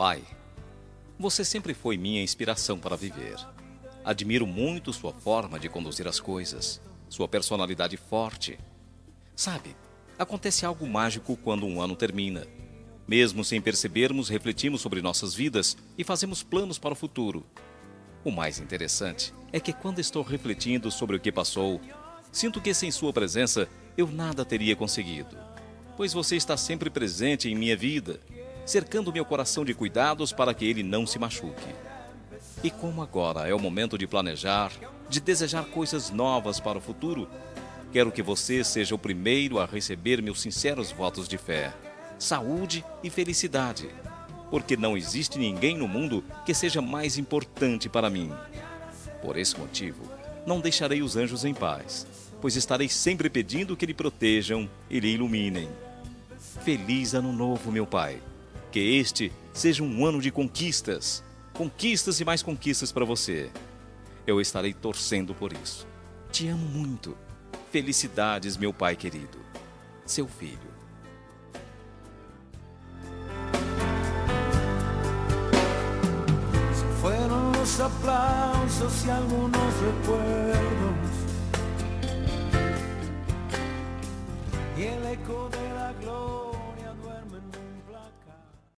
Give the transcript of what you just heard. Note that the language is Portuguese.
Pai, você sempre foi minha inspiração para viver. Admiro muito sua forma de conduzir as coisas, sua personalidade forte. Sabe, acontece algo mágico quando um ano termina. Mesmo sem percebermos, refletimos sobre nossas vidas e fazemos planos para o futuro. O mais interessante é que quando estou refletindo sobre o que passou, sinto que sem sua presença eu nada teria conseguido. Pois você está sempre presente em minha vida, cercando meu coração de cuidados para que ele não se machuque. E como agora é o momento de planejar, de desejar coisas novas para o futuro, quero que você seja o primeiro a receber meus sinceros votos de fé, saúde e felicidade, porque não existe ninguém no mundo que seja mais importante para mim. Por esse motivo, não deixarei os anjos em paz, pois estarei sempre pedindo que lhe protejam e lhe iluminem. Feliz Ano Novo, meu Pai. Que este seja um ano de conquistas. Conquistas e mais conquistas para você. Eu estarei torcendo por isso. Te amo muito. Felicidades, meu pai querido. Seu filho. Fueron los aplausos y algunos recuerdos y el eco de la gloria.